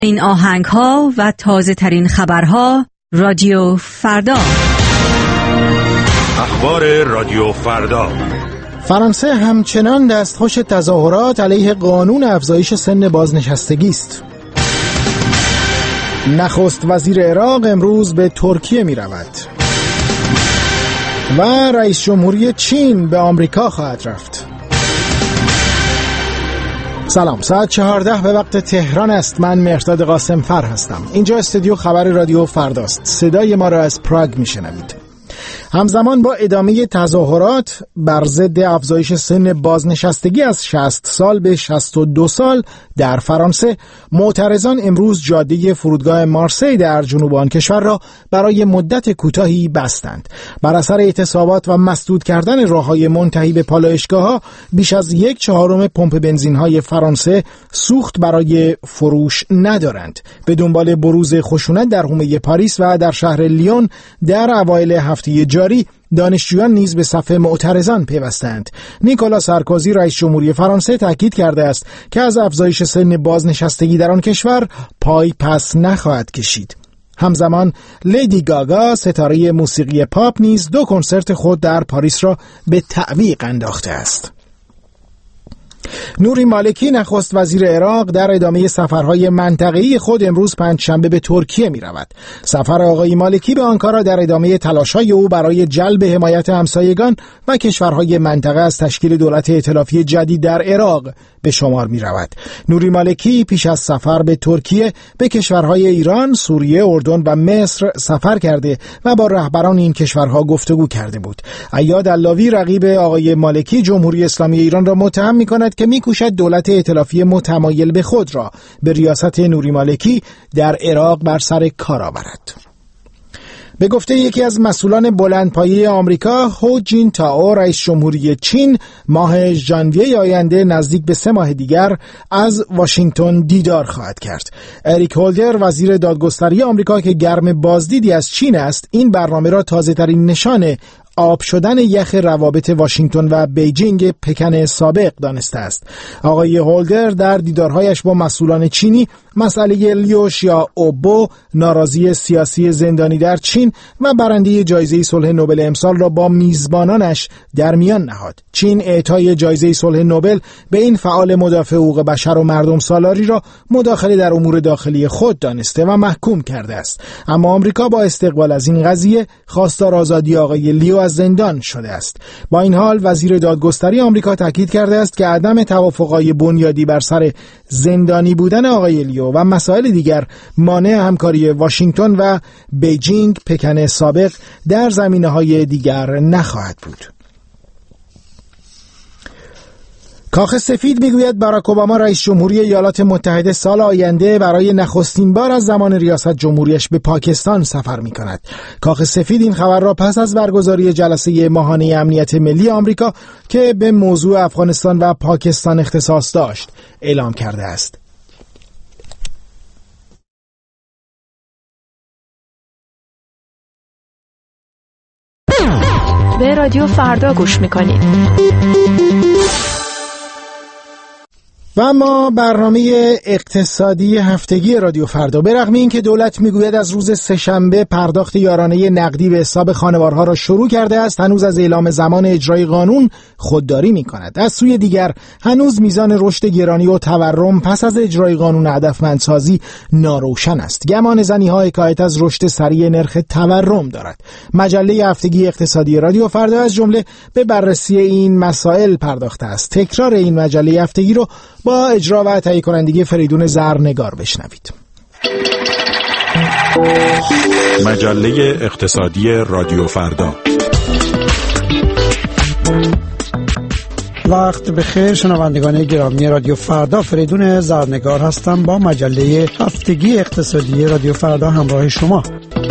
این آهنگ‌ها و تازه ترین خبرها رادیو فردا. اخبار رادیو فردا. فرانسه همچنان دستخوش تظاهرات علیه قانون افزایش سن بازنشستگی است. نخست وزیر عراق امروز به ترکیه می رود و رئیس جمهوری چین به آمریکا خواهد رفت. سلام، ساعت 14 به وقت تهران است. من مهرداد قاسم فر هستم. اینجا استودیو خبر رادیو فرداست. صدای ما را از پراگ میشنوید. همزمان با ادامه تظاهرات بر ضد افزایش سن بازنشستگی از 60 سال به 62 سال در فرانسه، معترضان امروز جاده فرودگاه مارسی در جنوب آن کشور را برای مدت کوتاهی بستند. بر اثر اعتصابات و مسدود کردن راههای منتهی به پالایشگاه‌ها، بیش از 1/4 پمپ بنزین‌های فرانسه سوخت برای فروش ندارند. به دنبال بروز خشونت در حومه پاریس و در شهر لیون در اوایل هفته جاری، دانشجویان نیز به صف معترضان پیوستند. نیکولا سارکوزی رئیس جمهوری فرانسه تاکید کرده است که از افزایش سن بازنشستگی در آن کشور پای پس نخواهد کشید. همزمان لیدی گاگا ستاره موسیقی پاپ نیز 2 کنسرت خود در پاریس را به تعویق انداخته است. نوری مالکی نخست وزیر عراق در ادامه سفرهای منطقه‌ای خود امروز پنجشنبه به ترکیه می رود. سفر آقای مالکی به آنکارا در ادامه تلاش‌های او برای جلب حمایت همسایگان و کشورهای منطقه از تشکیل دولت ائتلافی جدید در عراق به شمار می رود. نوری مالکی پیش از سفر به ترکیه به کشورهای ایران، سوریه، اردن و مصر سفر کرده و با رهبران این کشورها گفتگو کرده بود. عیاد علاوی رقیب آقای مالکی جمهوری اسلامی ایران را متهم می کند که می‌کوشد دولت ائتلافی متمایل به خود را به ریاست نوری مالکی در عراق بر سر کار آورد. به گفته یکی از مسئولان بلندپایه آمریکا، هو جین تائو رئیس جمهوری چین ماه ژانویه آینده نزدیک به 3 ماه دیگر از واشنگتن دیدار خواهد کرد. اریک هولدر وزیر دادگستری آمریکا که گرم بازدیدی از چین است، این برنامه را تازه‌ترین نشان آب شدن یخ روابط واشنگتن و بیجینگ پکن سابق دانسته است. آقای هولدر در دیدارهایش با مسئولان چینی مسئله لیو شیائوبو، ناراضی سیاسی زندانی در چین و برنده جایزه صلح نوبل امسال را با میزبانانش در میان نهاد. چین اعطای جایزه صلح نوبل به این فعال مدافع حقوق بشر و مردم سالاری را مداخله در امور داخلی خود دانسته و محکوم کرده است. اما آمریکا با استقبال از این قضیه خواستار آزادی آقای لیو از زندان شده است. با این حال وزیر دادگستری آمریکا تاکید کرده است که عدم توافق‌های بنیادی بر سر زندانی بودن آقای لیو و مسائل دیگر مانع همکاری واشنگتن و بیجینگ پکن سابق در زمینه‌های دیگر نخواهد بود. کاخ سفید میگوید باراک اوباما رئیس جمهوری ایالات متحده سال آینده برای نخستین بار از زمان ریاست جمهوریش به پاکستان سفر می‌کند. کاخ سفید این خبر را پس از برگزاری جلسه ماهانه امنیت ملی آمریکا که به موضوع افغانستان و پاکستان اختصاص داشت اعلام کرده است. به رادیو فردا گوش می‌کنید. و اما برنامه اقتصادی هفتگی رادیو فردا. به رغم اینکه دولت میگوید از روز سه‌شنبه پرداخت یارانه نقدی به حساب خانوارها را شروع کرده است، هنوز از اعلام زمان اجرای قانون خودداری میکند. از سوی دیگر هنوز میزان رشد گرانی و تورم پس از اجرای قانون هدفمندسازی ناروشن است. گمان زنی‌ها حکایت از رشد سریع نرخ تورم دارد. مجله هفتگی اقتصادی رادیو فردا از جمله به بررسی این مسائل پرداخته است. تکرار این مجله هفتگی رو با اجرا و تهیه کنندگی فریدون زرنگار بشنوید. مجله اقتصادی رادیو فردا. وقت بخیر شنوندگان گرامی رادیو فردا، فریدون زرنگار هستم با مجله هفتگی اقتصادی رادیو فردا همراه شما.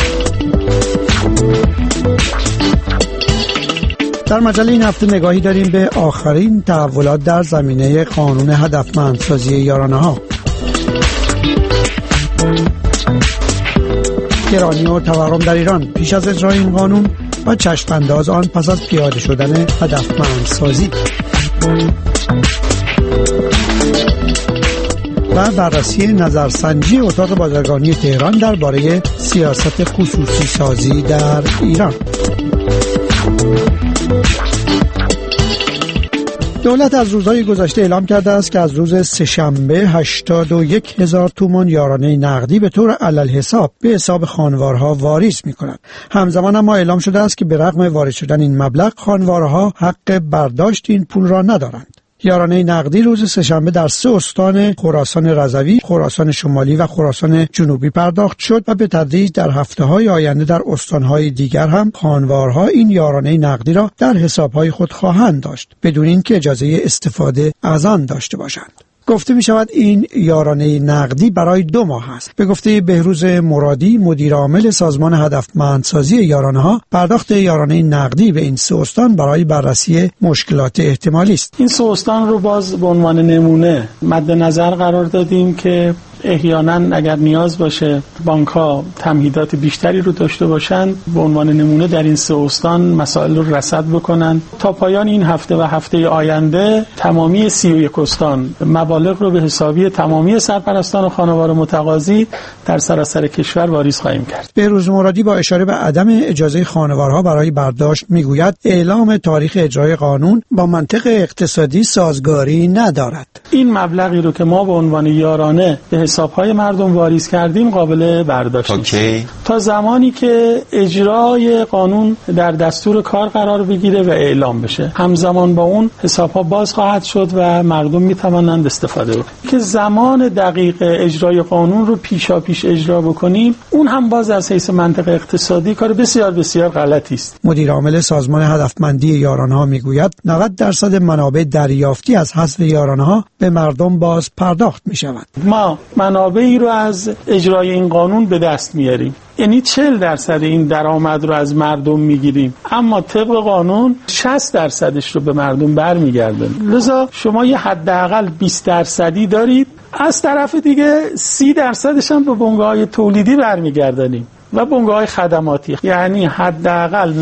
در مجله این هفته نگاهی داریم به آخرین تحولات در زمینه قانون هدفمندسازی یارانه‌ها. گرانی و تورم در ایران پیش از اجرای این قانون و چشم‌انداز آن پس از پیاده شدن هدفمندسازی. و و بررسی نظرسنجی اتاق بازرگانی تهران درباره سیاست خصوصی سازی در ایران. دولت از روزهای گذشته اعلام کرده است که از روز سه‌شنبه 81,000 تومان یارانه نقدی به طور علالحساب به حساب خانوارها واریز می‌کند. همزمان هم اعلام شده است که به رغم واریز شدن این مبلغ، خانوارها حق برداشت این پول را ندارند. یارانه نقدی روز سه‌شنبه در 3 استان خراسان رضوی، خراسان شمالی و خراسان جنوبی پرداخت شد و به تدریج در هفته‌های آینده در استان‌های دیگر هم خانوارها این یارانه نقدی را در حساب‌های خود خواهند داشت بدون اینکه اجازه استفاده از آن داشته باشند. گفته می شود این یارانه نقدی برای 2 ماه است. به گفته بهروز مرادی، مدیر عامل سازمان هدفمندسازی یارانه ها، پرداخت یارانه نقدی به این 3 استان برای بررسی مشکلات احتمالی است. این 3 استان رو باز به عنوان نمونه مد نظر قرار دادیم که احیانا اگر نیاز باشه بانک‌ها تمهیدات بیشتری رو داشته باشن، به عنوان نمونه در این 3 استان مسائل رو رصد بکنن. تا پایان این هفته و هفته آینده تمامی 31 استان مبالغ رو به حسابی تمامی سرپرستان و خانوار متقاضی در سراسر کشور واریز خواهیم کرد. بهروز مرادی با اشاره به عدم اجازه خانوارها برای برداشت میگوید اعلام تاریخ اجرای قانون با منطق اقتصادی سازگاری ندارد. این مبلغی رو که ما به عنوان یارانه به حساب‌های مردم واریز کردیم قابل برداشت است. تا زمانی که اجرای قانون در دستور کار قرار بگیره و اعلام بشه، همزمان با اون حساب‌ها باز خواهد شد و مردم می‌توانند استفاده کنند. که زمان دقیق اجرای قانون رو پیشاپیش اجرا بکنیم، اون هم باز از حیث منطق اقتصادی کار بسیار بسیار غلطی است. مدیر عامل سازمان هدفمندی یارانه‌ها میگوید 90% منابع دریافتی از حذف یارانه‌ها به مردم باز پرداخت می‌شود. ما منابعی رو از اجرای این قانون به دست میاریم، یعنی 40% این درآمد رو از مردم میگیریم، اما طبق قانون 60% رو به مردم برمیگردونیم. لذا شما یه حداقل 20% دارید، از طرف دیگه 30% هم به بنگاه‌های تولیدی برمیگردونیم و بنگاه‌های خدماتی، یعنی حداقل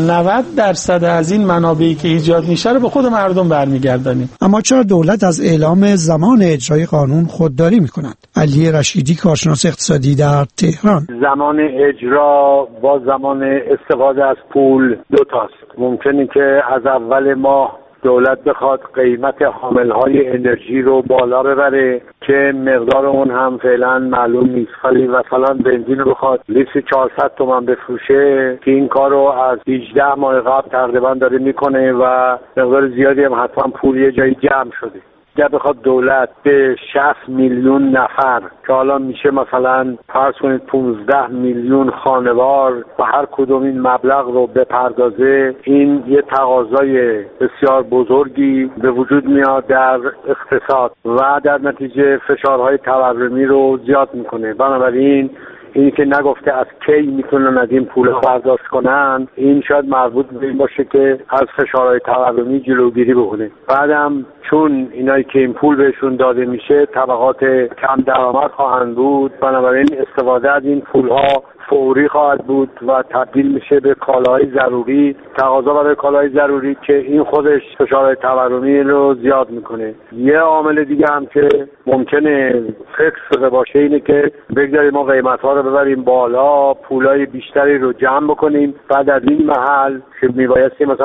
90% از این منابعی که ایجاد میشه رو به خود مردم برمیگردانیم. اما چرا دولت از اعلام زمان اجرای قانون خودداری میکند؟ علی رشیدی، کارشناس اقتصادی در تهران: زمان اجرا با زمان استفاده از پول 2 تاست. ممکنه که از اول ماه دولت بخواد قیمت حاملهای انرژی رو بالا ببره که مقدار اون هم فعلا معلوم نیست، ولی مثلا بنزین رو بخواد لیتر 400 تومان بفروشه که این کار رو از 18 ماه قبل تقریبا داره میکنه و مقدار زیادی هم حتما پول یه جایی جمع شده. اگر بخواد دولت به 60 میلیون نفر که حالا میشه مثلا فرض کنید 15 میلیون خانوار و هر کدوم این مبلغ رو بپردازه، این یه تقاضای بسیار بزرگی به وجود میاد در اقتصاد و در نتیجه فشارهای تورمی رو زیاد میکنه. بنابراین اینی که نگفته از کی میتونن از این پول برداشت کنن، این شاید مربوط به این باشه که از فشارهای تورمی جلوگیری بکنه. بعدم چون اینایی که این پول بهشون داده میشه طبقات کم درآمد خواهند بود، بنابراین استفاده از این پولها فوری خواهد بود و تبدیل میشه به کالاهای ضروری، تقاضا برای کالاهای ضروری که این خودش فشارهای تورمی رو زیاد میکنه. یه عامل دیگه هم که ممکنه فکر باشه اینه که بگذاریم ما قیمت‌ها رو ببریم بالا، پولای بیشتری رو جمع بکنیم، بعد از این محل که میبایستی مثلا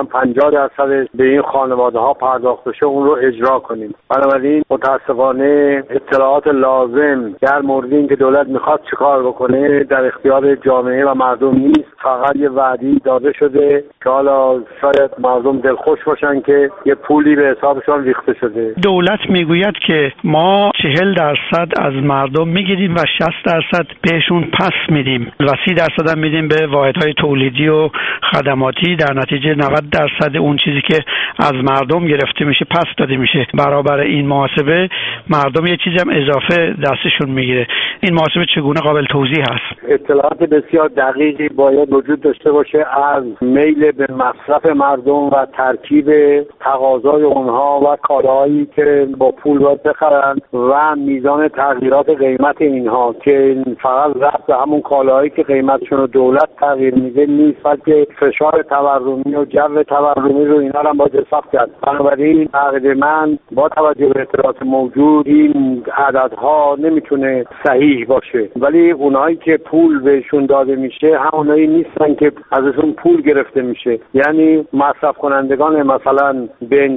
50% به این خانواده‌ها پرداخت بشه اون رو اجرا کنیم. بنابراین متاسفانه اطلاعات لازم در مورد این که دولت میخواد چیکار بکنه در اختیار جامعه و مردم نیست. فقط یه وعدی داده شده که حالا شاید مردم دلخوش باشن که یه پولی به حسابشون ریخته شده. دولت میگوید که ما 40% از مردم میگیریم و 60% بهشون پس میدیم و 30% هم میدیم به واحدهای تولیدی و خدماتی. در نتیجه 90% اون چیزی که از مردم گرفته میشه پس داده میشه. برابر این محاسبه مردم یه چیزی هم اضافه دستشون میگیره. این محاسبه چگونه قابل توضیح هست؟ اطلاعات بسیار دقیقی باید وجود داشته باشه از میل به مصرف مردم و ترکیب تقاضای اونها و کالاهایی که با پول باید بخرن و میزان تغییرات قیمت اینها که فقط بحث همون کالاهایی که قیمتشون رو دولت تغییر میده نیست، بلکه فشار تورمی و جو تورمی رو اینا هم باید حساب کرد. بنابراین عقیده من با توجه به اطلاعات موجود این عددها نمیتونه صحیح باشه، ولی اونایی که پول بهشون داده میشه همونایی نیستن که ازشون پول گرفته میشه. یعنی مصرف کنندگان مثلا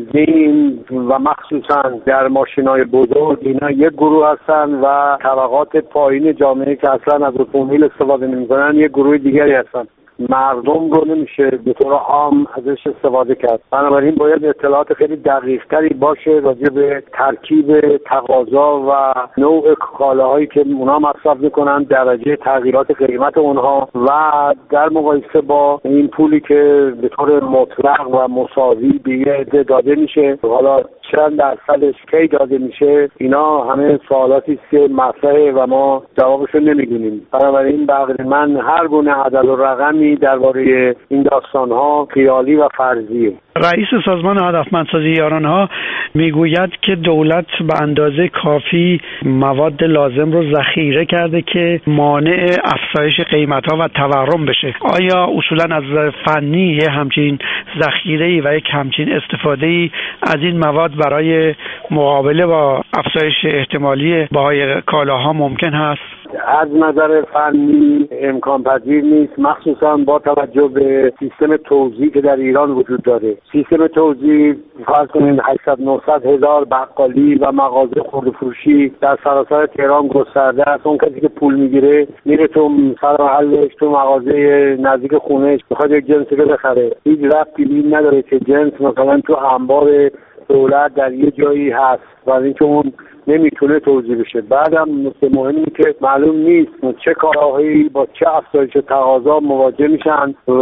بنزین و مخصوصا در ماشینای بزرگ اینا یک گروه هستن و طبقات پایین جامعه که اصلا از اتومبیل استفاده نمیکنن یک گروه دیگری هستن. مردم رو نمیشه به طور عام ازش استفاده کرد. بنابراین باید اطلاعات خیلی دقیق‌تری باشه راجع به ترکیب تقاضا و نوع کالاهایی که اونا مصرف میکنن، درجه تغییرات قیمت اونها و در مقایسه با این پولی که به طور مطلق و مساوی به یه عده داده میشه، حالا چند درصدش کی داده میشه، اینا همه سوالاتی است که مطرحه و ما جوابشو نمیدونیم. بنابراین به عقل من هر گونه عدد و رقمی درباره این داستان‌ها خیالی و فرضیه. رئیس سازمان هدفمندسازی یارانه‌ها میگوید که دولت به اندازه کافی مواد لازم رو ذخیره کرده که مانع افزایش قیمت‌ها و تورم بشه. آیا اصولاً از فنی همچین ذخیره‌ای و یک همچین استفاده‌ای از این مواد برای مقابله با افزایش احتمالی بهای کالاها ممکن هست؟ از نظر فنی امکان پذیر نیست، مخصوصا با توجه به سیستم توزیع که در ایران وجود داره. سیستم توزیع فرض کنید 800-900 هزار بقالی و مغازه خرده فروشی در سراسر تهران گسترده است. اون کسی که پول میگیره میره تو سر محلش، تو مغازه نزدیک خونهش میخواد یک جنسی رو بخره، هیچ ربطی نداره که جنس مثلا تو انبار دولت در یه جایی هست و اینکه اون نمیتونه توزیع بشه. بعدم نکته مهمی که معلوم نیست چه کالاهایی با چه افزایش تقاضا مواجه میشن و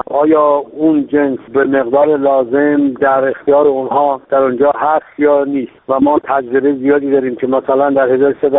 آیا اون جنس به مقدار لازم در اختیار اونها در اونجا هست یا نیست. و ما تجربه زیادی داریم که مثلا در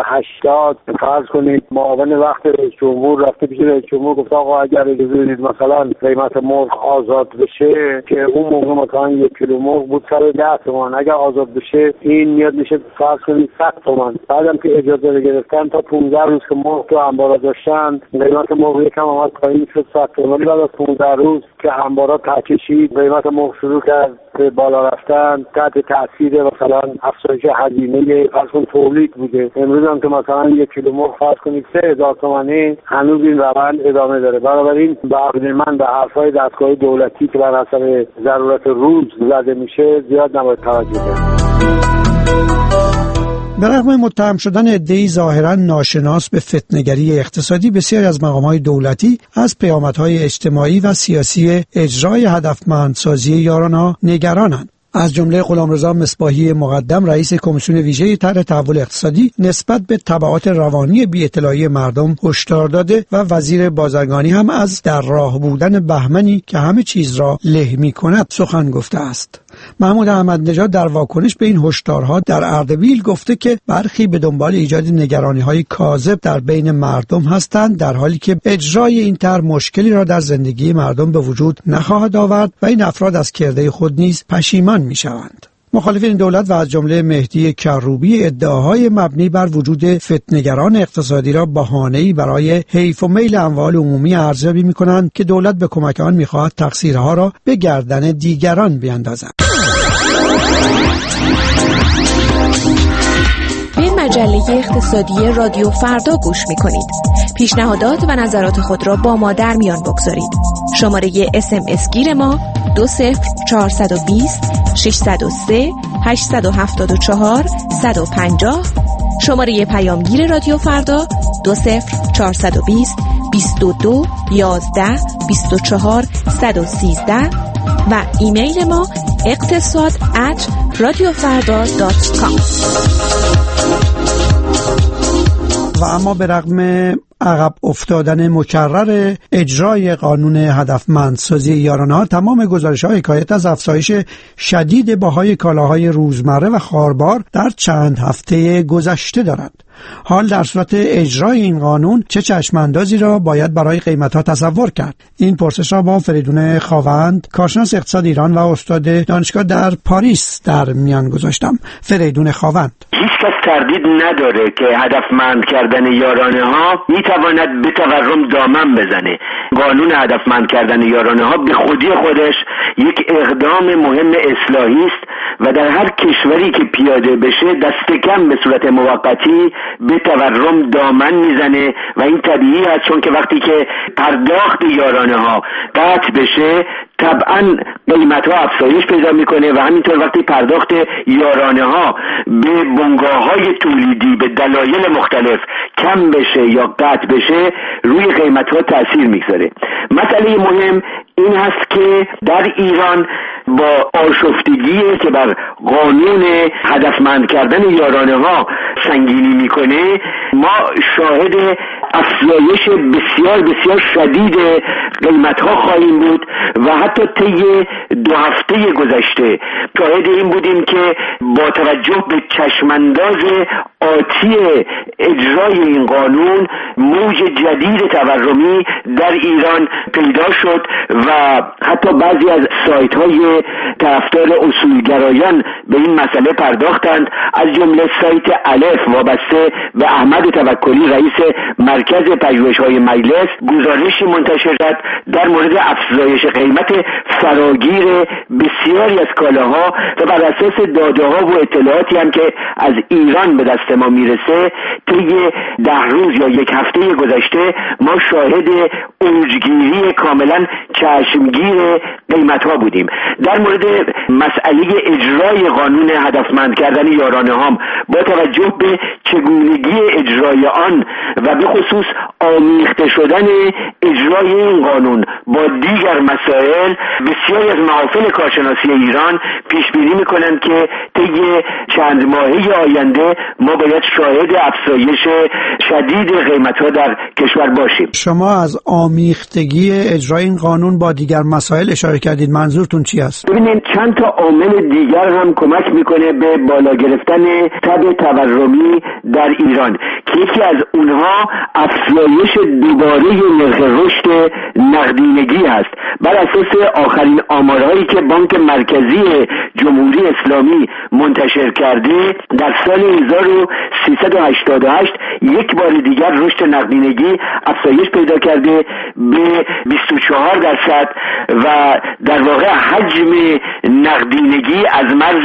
1380 فرض کنید معاون وقت رئیس جمهور رفته پیش رئیس جمهور گفت آقا اگر اجازه بدید مثلا قیمت مرغ آزاد بشه، که اون موقع مثلا 1 کیلو مرغ بود سر 10 تومان، اگر آزاد بشه این میاد میشه فرض کنید 100 تومان. بعدم که اجازه رو گرفتن تا 15 روز که مرغ تو انبارا داشتن قیمت مرغ یکم اومد پایین شد 100 تومان. بعد از 15 روز که انبارا کشید قیمت مرغ شروع کرد بالا رفتن تحت تاثیر مثلا افزایش هزینه فرض کن تولید بوده. امروز هم که مثلا 1 کیلو مرغ فرض کنید 3000 تومانه، هنوز این روند ادامه داره. بنابراین به عقیده من به حرفای دستگاه دولتی که بر حسب ضرورت روز زده میشه زیاد نباید توجه کرد. به رغم متهم شدن عده‌ای ظاهراً ناشناس به فتنه‌گری اقتصادی، بسیاری از مقام‌های دولتی از پیامدهای اجتماعی و سیاسی اجرای هدفمندسازی یارانه‌ها نگرانند. از جمله غلامرضا مصباحی مقدم رئیس کمیسیون ویژه طرح تحول اقتصادی نسبت به تبعات روانی بی‌اطلاعی مردم هشدار داده و وزیر بازرگانی هم از در راه بودن بهمنی که همه چیز را له می‌کند سخن گفته است. محمود احمد نژاد در واکنش به این هشدارها در اردبیل گفته که برخی به دنبال ایجاد نگرانی‌های کاذب در بین مردم هستند، در حالی که اجرای این طرح مشکلی را در زندگی مردم به وجود نخواهد آورد و این افراد از کرده خود نیز پشیمان می‌شوند. مخالفین دولت و از جمله مهدی کروبی ادعاهای مبنی بر وجود فتنه‌گران اقتصادی را بهانه‌ای برای حیف و میل اموال عمومی ارزیابی می‌کنند که دولت به کمک آن می‌خواهد تقصیرها را به گردن دیگران بیاندازد. به مجله اقتصادی رادیو فردا گوش می‌کنید. پیشنهادات و نظرات خود را با ما در میان بگذارید. شماره SMS گیر ما 20420 603 874 150. شماره پیامگیر رادیو فردا 20420 22 11 24 113 و ایمیل ما اقتصاد@radiofarda.com. و اما به رغم عقب افتادن مکرر اجرای قانون هدفمندسازی یارانه‌ها، تمام گزارش‌ها حکایت از افزایش شدید بهای کالاهای روزمره و خاربار در چند هفته گذشته دارند. حال در صورت اجرای این قانون چه چشماندازی را باید برای قیمت‌ها تصور کرد؟ این پرسش را با فریدون خاوند، کارشناس اقتصاد ایران و استاد دانشگاه در پاریس در میان گذاشتم. فریدون خاوند: هیچ کس تردید نداره که هدفمند کردن یارانه ها میتواند به تورم دامن بزنه. قانون هدفمند کردن یارانه ها به خودی خودش یک اقدام مهم اصلاحی است و در هر کشوری که پیاده بشه دست کم به صورت موقتی به تورم دامن میزنه و این طبیعی است، چون که وقتی که پرداخت یارانه ها قطع بشه طبعا قیمت ها افزایش پیدا میکنه و همینطور وقتی پرداخت یارانه ها به بنگاه های تولیدی به دلایل مختلف کم بشه یا قطع بشه روی قیمت ها تأثیر میگذاره. مسئله مهم این هست که در ایران با آشفتگی که بر قانون هدفمند کردن یارانه ها سنگینی میکنه ما شاهد افزایش بسیار بسیار شدید قیمت ها خواهیم بود و حتی طی 2 هفته گذشته شاهد این بودیم که با توجه به چشمانداز آتی اجرای این قانون موج جدید تورمی در ایران پیدا شد و حتی بعضی از سایت های طرفدار اصولگرایان به این مسئله پرداختند، از جمله سایت الف وابسته به احمد توکلی رئیس مرکز پژوهش‌های مجلس گزارشی منتشر کرد در مورد افزایش قیمت فراگیر بسیاری از کالاها و بر اساس داده‌ها و اطلاعاتی هم که از ایران به دست ما میرسه طی 10 روز یا 1 هفته گذشته ما شاهد اوجگیری کاملا چشمگیر قیمت‌ها بودیم. در مورد مسئله اجرای قانون هدفمند کردن یارانه ها با توجه به چگونگی اجرای آن و به خصوص آمیخته شدن اجرای این قانون با دیگر مسائل بسیاری از محافل کارشناسی ایران پیش بینی می‌کنند که طی چند ماهه آینده ما باید شاهد افزایش شدید قیمت‌ها در کشور باشیم. شما از آمیختگی اجرای این قانون با دیگر مسائل اشاره کردید، منظورتون چی است؟ ببینید چند تا عامل دیگر هم کمک میکنه به بالا گرفتن تب تورمی در ایران که یکی از اونها افزایش دوباره نرخ رشد نقدینگی هست. بر اساس آخرین آمارهایی که بانک مرکزی جمهوری اسلامی منتشر کرده در سال 1388 یک بار دیگر رشد نقدینگی افزایش پیدا کرده به 24% و در واقع حجم نقدینگی از مرز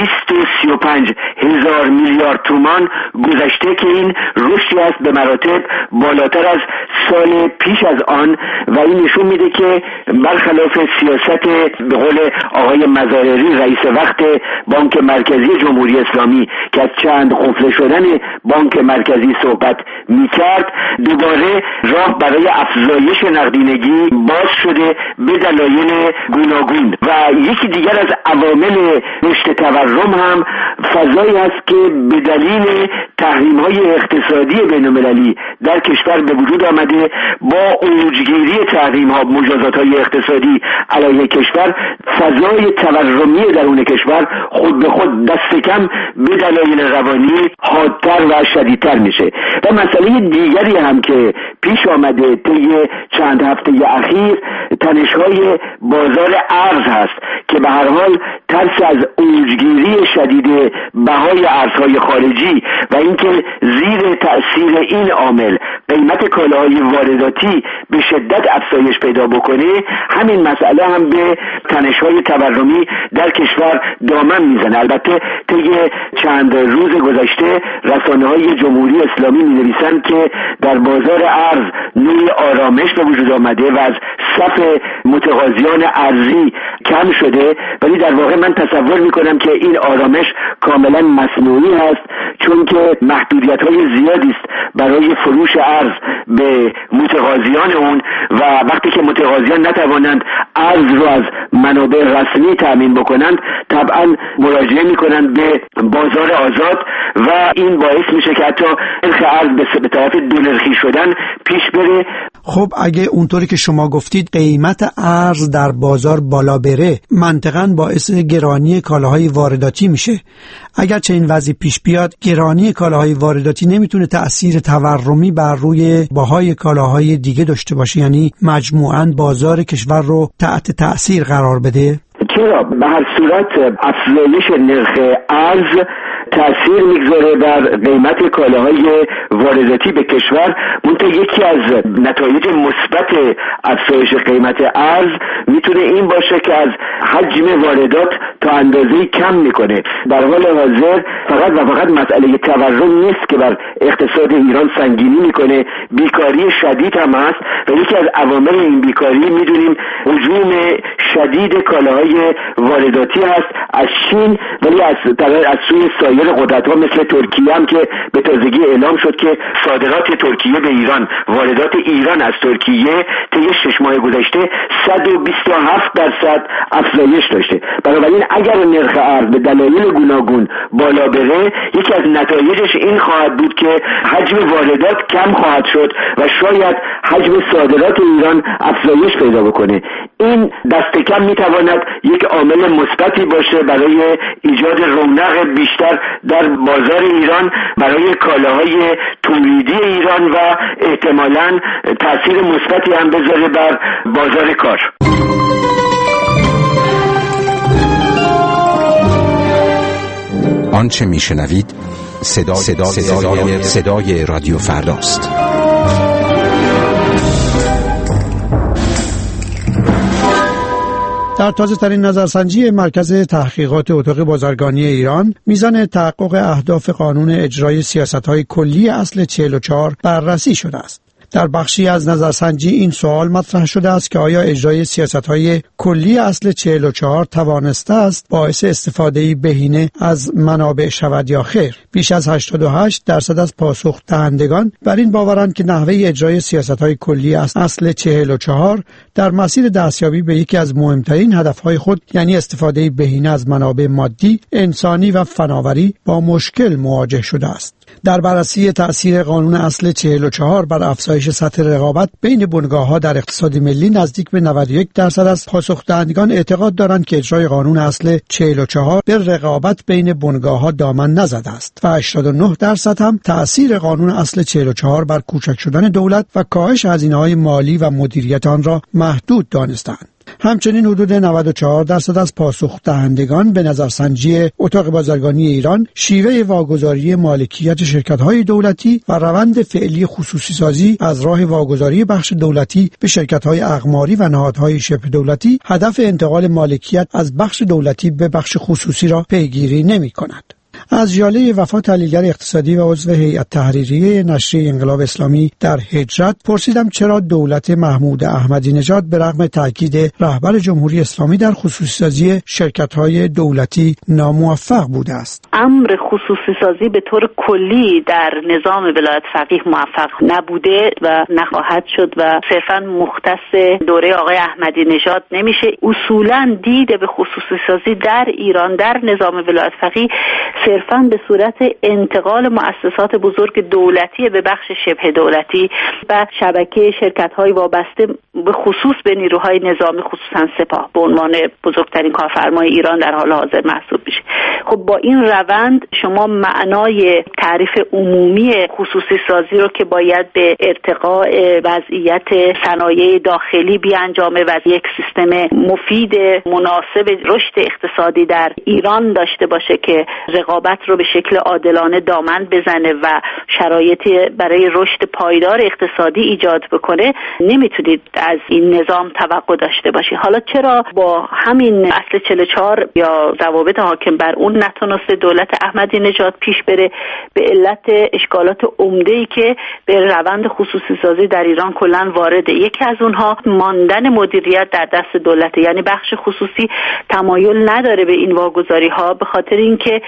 235 هزار میلیارد تومان گذشته که این رشدی است به مراتب بالاتر از سال پیش از آن و این نشون میده که برخلاف سیاست به قول آقای مظاهری رئیس وقت بانک مرکزی جمهوری اسلامی که از چند قفل شدن بانک مرکزی صحبت میکرد، دوباره راه برای افزایش نقدینگی باز شده به دلایل گوناگون و یکی دیگر از عوامل رشد تورم هم فضایی است که به دلیل تحریم‌های اقتصادی بین‌المللی در کشور به وجود آمده. با اوجگیری تحریم‌ها مجازات‌های اقتصادی علیه کشور فضای تورمی درون کشور خود به خود دست کم به دلایل روانی حادتر و شدیدتر میشه. و مسئله دیگری هم که پیش آمده طی چند هفته اخیر تنش‌های بازار ارز هست که به هر حال ترس از اوجگیری شدید بهای ارزهای خارجی و اینکه زیر تأثیر این عامل قیمت کالاهای وارداتی به شدت افزایش پیدا بکنه، همین مسئله هم به تنش‌های تورمی در کشور دامن میزنه. البته طی چند روز گذشته رسانه‌های جمهوری اسلامی می‌نویسند که در بازار ارز نوعی آرامش به وجود آمده و از صف متقاضیان ارزی کم شده، ولی در واقع من تصور میکنم که این آرامش کاملا مصنوعی هست، چون که محدودیت‌های زیادی است برای فروش ارز به متقاضیان اون و وقتی که متقاضیان نتوانند ارز رو از منابع رسمی تامین بکنند طبعا مراجعه میکنند به بازار آزاد و این باعث میشه که حتی نرخ ارز به طرف دو نرخی شدن پیش بره. خب اگه اونطوری که شما گفتید قیمت ارز در بازار بالا بره، منطقاً باعث گرانی کالاهای وارداتی میشه. اگر چه این وضع پیش بیاد، گرانی کالاهای وارداتی نمیتونه تأثیر تورمی بر روی بهای کالاهای دیگه داشته باشه، یعنی مجموعاً بازار کشور رو تحت تأثیر قرار بده. چرا؟ به هر صورت افزایش نرخ ارز تأثیر میگذاره بر قیمت کالاهای وارداتی به کشور. منتها یکی از نتایج مثبت افزایش قیمت ارز میتونه این باشه که از حجم واردات تا اندازه‌ای کم میکنه. در حال حاضر فقط مسئله تورم نیست که بر اقتصاد ایران سنگینی میکنه، بیکاری شدید هم هست و یکی از عوامل این بیکاری میدونیم هجوم شدید کالاهای وارداتی هست از چین، ولی از سوی سایر قدرت‌ها مثل ترکیه هم که به تازگی اعلام شد که صادرات ترکیه به ایران، واردات ایران از ترکیه طی 6 ماه گذشته 127% افزایش داشته. بنابراین اگر نرخ ارز به دلایل گوناگون بالا بره، یکی از نتایجش این خواهد بود که حجم واردات کم خواهد شد و شاید حجم صادرات ایران افزایش پیدا بکنه. این دست کم میتواند یک عامل مثبتی باشه برای ایجاد رونق بیشتر در بازار ایران، برای کالاهای تولیدی ایران و احتمالاً تأثیر مثبتی هم بذاره بر بازار کار. آنچه میشنوید صدای رادیو فرداست. در تازه ترین نظرسنجی مرکز تحقیقات اتاق بازرگانی ایران، میزان تحقق اهداف قانون اجرای سیاست‌های کلی اصل 44 بررسی شده است. در بخشی از نظرسنجی این سوال مطرح شده است که آیا اجرای سیاست‌های کلی اصل 44 توانسته است باعث استفاده بهینه از منابع شود یا خیر؟ بیش از 88% از پاسخ دهندگان بر این باورند که نحوه اجرای سیاست‌های کلی اصل 44 در مسیر دستیابی به یکی از مهمترین هدف‌های خود، یعنی استفاده بهینه از منابع مادی، انسانی و فناوری، با مشکل مواجه شده است. در بررسی تأثیر قانون اصل 44 بر افزایش سطح رقابت بین بنگاه‌ها در اقتصاد ملی، نزدیک به 91% از پاسخ‌دهندگان اعتقاد دارند که اجرای قانون اصل 44 به رقابت بین بنگاه‌ها دامن نزده است و 89% هم تأثیر قانون اصل 44 بر کوچک شدن دولت و کاهش هزینه‌های مالی و مدیریت آن را محدود دانستند. همچنین حدود 94% از پاسخ دهندگان به نظرسنجی اتاق بازرگانی ایران شیوه واگذاری مالکیت شرکت‌های دولتی و روند فعلی خصوصی سازی از راه واگذاری بخش دولتی به شرکت‌های اقماری و نهادهای شبه دولتی هدف انتقال مالکیت از بخش دولتی به بخش خصوصی را پیگیری نمی‌کند. از ژاله وفا، تحلیلگر اقتصادی و عضو هیئت تحریریه نشریه انقلاب اسلامی در هجرت، پرسیدم چرا دولت محمود احمدی نژاد به رغم تاکید رهبر جمهوری اسلامی در خصوصی سازی شرکت‌های دولتی ناموفق بوده است. امر خصوصی سازی به طور کلی در نظام ولایت فقیه موفق نبوده و نخواهد شد و صرفاً مختص دوره آقای احمدی نژاد نمیشه. اصولاً دید به خصوصی سازی در ایران در نظام ولایت فقیه صرفاً به صورت انتقال مؤسسات بزرگ دولتی به بخش شبه دولتی و شبکه شرکت‌های وابسته به خصوص به نیروهای نظامی، خصوصاً سپاه، به عنوان بزرگترین کارفرمای ایران در حال حاضر محسوب میشه. خب با این روند شما معنای تعریف عمومی خصوصی سازی رو که باید به ارتقاء وضعیت صنایع داخلی بیانجامه و یک سیستم مفید مناسب رشد اقتصادی در ایران داشته باشه که رقابت رو به شکل عادلانه دامن بزنه و شرایطی برای رشد پایدار اقتصادی ایجاد بکنه، نمیتونید از این نظام توقع داشته باشی. حالا چرا با همین اصل 44 یا ضوابط حاکم بر اون نتونسته دولت احمدی نژاد پیش بره؟ به علت اشکالات عمده‌ای که به روند خصوصی سازی در ایران کلاً وارده. یکی از اونها ماندن مدیریت در دست دولت، یعنی بخش خصوصی تمایل نداره به این واگذاری‌ها به خاطر اینکه شرکت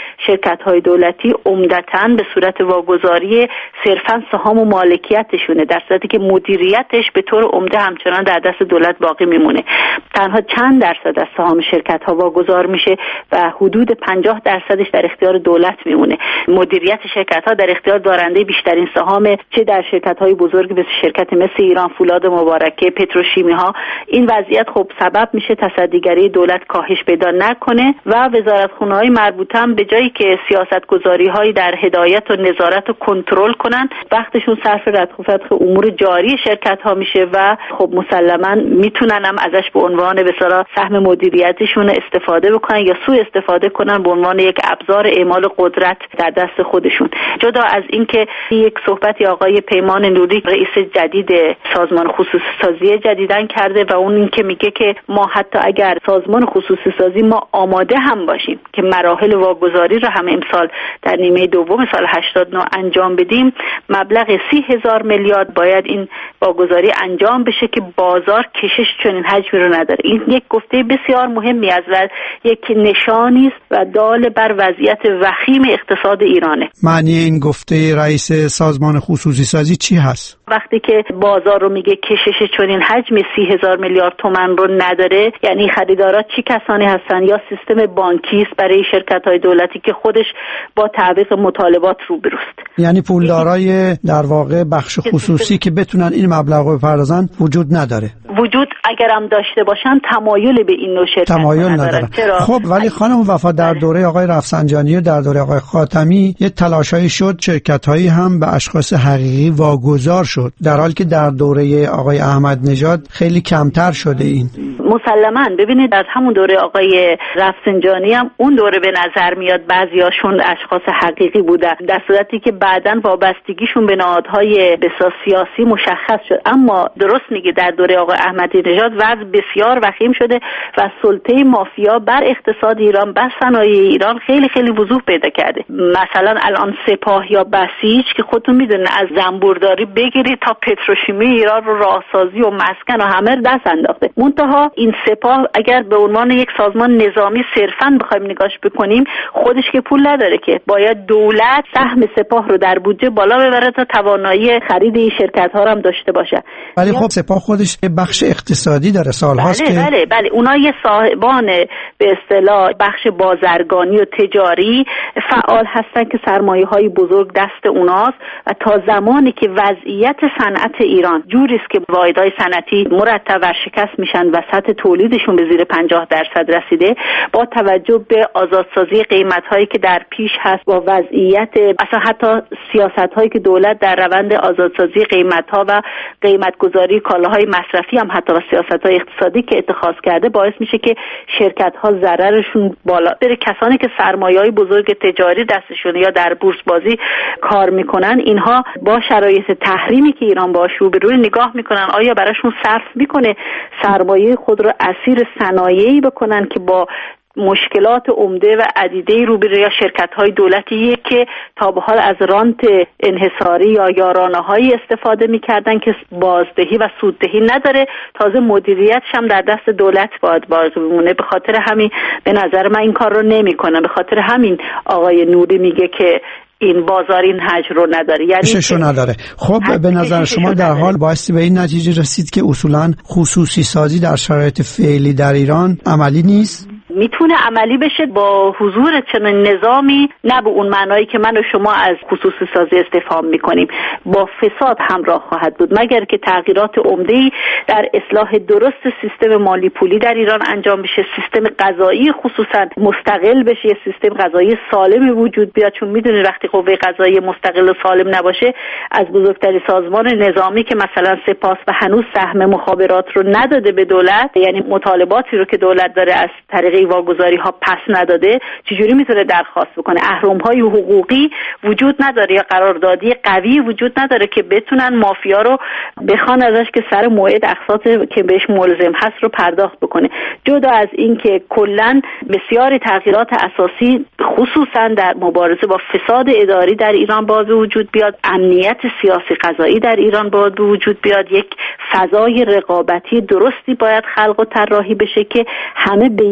شرکت‌های دولتی عمدتاً به صورت واگذاری صرفاً سهام و مالکیتشونه، در صورتی که مدیریتش به طور عمده همچنان در دست دولت باقی میمونه. تنها چند درصد از سهام شرکت‌ها واگذار میشه و حدود 50% در اختیار دولت میمونه. مدیریت شرکت‌ها در اختیار دارنده بیشترین سهام، چه در شرکت‌های بزرگ مثل شرکت مثل ایران فولاد مبارکه، پتروشیمی‌ها. این وضعیت خب سبب میشه تصدیگری دولت کاهش پیدا نکنه و وزارتخونه‌های مربوطه هم به جایی که سیاست‌گذاری‌هایی در هدایت و نظارت و کنترل کنن، وقتشون صرف ردخ و فتخ امور جاری شرکت‌ها میشه و خب مسلماً میتونن هم ازش به عنوان به اصطلاح سهم مدیریتشون استفاده بکنن یا سوء استفاده کنن به عنوان یک ابزار اعمال قدرت در دست خودشون. جدا از اینکه یک صحبتی آقای پیمان نوری رئیس جدید سازمان خصوصی سازی جدیدن کرده و اون این که میگه که ما حتی اگر سازمان خصوصی سازی ما آماده هم باشیم که مراحل واگذاری رو هم امسال در نیمه دوم سال 89 انجام بدیم، مبلغ 30,000 میلیارد باید این واگذاری انجام بشه که بازار کشش چنین حجمی رو نداره. این یک گفته بسیار مهمی است و یک نشانی است و دال بر وضعیت وخیم اقتصاد ایرانه. معنی این گفته رئیس سازمان خصوصی سازی چی هست؟ وقتی که بازار رو میگه کشش چنین حجمی 30,000 میلیارد تومان رو نداره، یعنی خریدارا چی کسانی هستن؟ یا سیستم بانکی است برای شرکت‌های دولتی که خودش با تعویض مطالبات روبروست، یعنی پولدارای در واقع بخش خصوصی که بتونن این مبلغ رو بپردازن وجود نداره. وجود اگرم داشته باشن تمایل به این نوع شرکت ندارن. خب ولی خانم وفا در دوره آقای رفسنجانی و در دوره آقای خاتمی یه تلاشایی شد شرکت‌هایی هم به اشخاص حقیقی واگذار شد، در حالی که در دوره آقای احمد نژاد خیلی کمتر شده. این مسلماً ببینید در همون دوره آقای رفسنجانی هم اون دوره به نظر میاد بعضیاشون اشخاص حقیقی بودن، در صورتی که بعداً وابستگیشون به نهادهای بسیار سیاسی مشخص شد. اما درست میگه در دوره آقای احمدی نژاد وضع بسیار وخیم شده و سلطه مافیا بر اقتصاد ایران، بر صنایع ایران خیلی خیلی وضوح پیدا کرده. مثلا الان سپاه یا بسیج که خودتون میدونن از زنبورداری بگیرید تا پتروشیمی ایران رو راهسازی و مسکن و همه دست انداخته. منتها این سپاه اگر به عنوان یک سازمان نظامی صرفاً بخوایم نگاش بکنیم، خودش که پول نداره که باید دولت سهم سپاه رو در بودجه بالا ببره تا توانایی خرید این شرکت ها رو هم داشته باشه. ولی خب سپاه خودش بخش اقتصادی داره، سال‌هاست که بله اونا یه صاحبان به اصطلاح بخش بازرگانی و تجاری فعال هستن که سرمایه‌های بزرگ دست اوناست و تا زمانی که وضعیت صنعت ایران جوری است که واحدهای صنعتی مرتب ورشکست میشن و سطح تولیدشون به زیر 50% رسیده، با توجه به آزادسازی قیمت‌هایی که در پیش هست، با وضعیت اصلا حتی سیاست‌هایی که دولت در روند آزادسازی قیمت‌ها و قیمت‌گذاری کالاهای مصرفی هم حتی و سیاست‌های اقتصادی که اتخاذ کرده، باعث میشه که شرکت‌ها ضررشون بالا بره. کسانی که سرمایه‌های بزرگ تجاری دستشونه یا در بورس بازی کار میکنن، اینها با شرایط تحریمی که ایران باهاش روبروی نگاه میکنن آیا براشون صرف میکنه سرمایه خود رو اسیر صنایعی بکنن که با مشکلات عمده و عدیده روبروی یا شرکت‌های دولتیه که تا به حال از رانت انحصاری یا یارانه‌هایی استفاده می‌کردن که بازدهی و سوددهی نداره، تازه مدیریتش هم در دست دولت باید باقی بمونه. به خاطر همین به نظر من این کار رو نمی‌کنه. به خاطر همین آقای نوری میگه که این بازار این حجم رو نداره، یعنی کششو نداره. خب به نظر شما در حال بایستی به این نتیجه رسید که اصولاً خصوصی سازی در شرایط فعلی در ایران عملی نیست؟ میتونه عملی بشه با حضور چنین نظامی، نه به اون معنایی که من و شما از خصوصی سازی استفهام میکنیم، با فساد همراه خواهد بود، مگر که تغییرات عمده‌ای در اصلاح درست سیستم مالی پولی در ایران انجام بشه، سیستم قضایی خصوصا مستقل بشه، سیستم قضایی سالم وجود بیاد. چون میدونید وقتی قوه قضایی مستقل و سالم نباشه، از بزرگترین سازمان نظامی که مثلا سپاه و هنوز سهم مخابرات رو نداده به دولت، یعنی مطالباتی رو که دولت داره از طریق واگذاری ها پس نداده، چجوری میتونه درخواست بکنه؟ اهرم‌های حقوقی وجود نداره یا قراردادی قوی وجود نداره که بتونن مافیا رو بخوان ازش که سر موعد اقساط که بهش ملزم هست رو پرداخت بکنه. جدا از این که کلاً بسیاری تغییرات اساسی خصوصا در مبارزه با فساد اداری در ایران باید وجود بیاد، امنیت سیاسی قضایی در ایران باید وجود بیاد، یک فضای رقابتی درستی باید خلق و طراحی بشه که همه به یکسان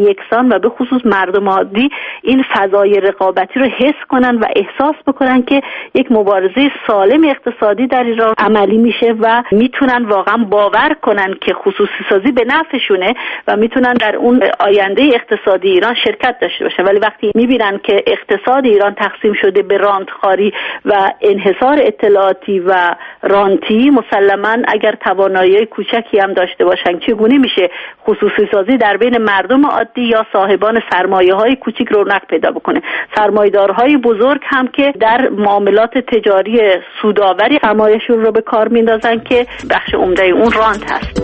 ایران و به خصوص مردم عادی این فضای رقابتی رو حس کنن و احساس بکنن که یک مبارزه سالم اقتصادی در ایران عملی میشه و میتونن واقعا باور کنن که خصوصی سازی به نفعشونه و میتونن در اون آینده اقتصادی ایران شرکت داشته باشن. ولی وقتی میبینن که اقتصاد ایران تقسیم شده به رانتخواری و انحصار اطلاعاتی و رانتی، مسلماً اگر توانایی کوچکی هم داشته باشن چگونه میشه خصوصی سازی در بین مردم عادی یا صاحبان سرمایه‌های کوچیک رونق پیدا بکنه. سرمایه‌دارهای بزرگ هم که در معاملات تجاری سودآوری سرمایه‌شون رو به کار میندازن که بخش عمده اون رانت هست.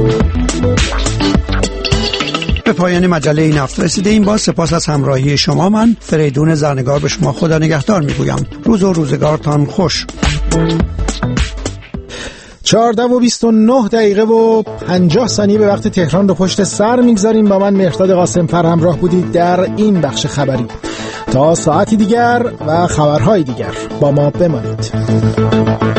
به پایان مجله این هفته رسیدیم. با سپاس از همراهی شما، من فریدون زرنگار به شما خدا نگهدار میگویم. روز و روزگارتان خوش. 14:29 و 50 ثانیه به وقت تهران رو پشت سر میگذاریم. با من مهرداد قاسم‌فر همراه بودید در این بخش خبری. تا ساعتی دیگر و خبرهای دیگر با ما بمانید.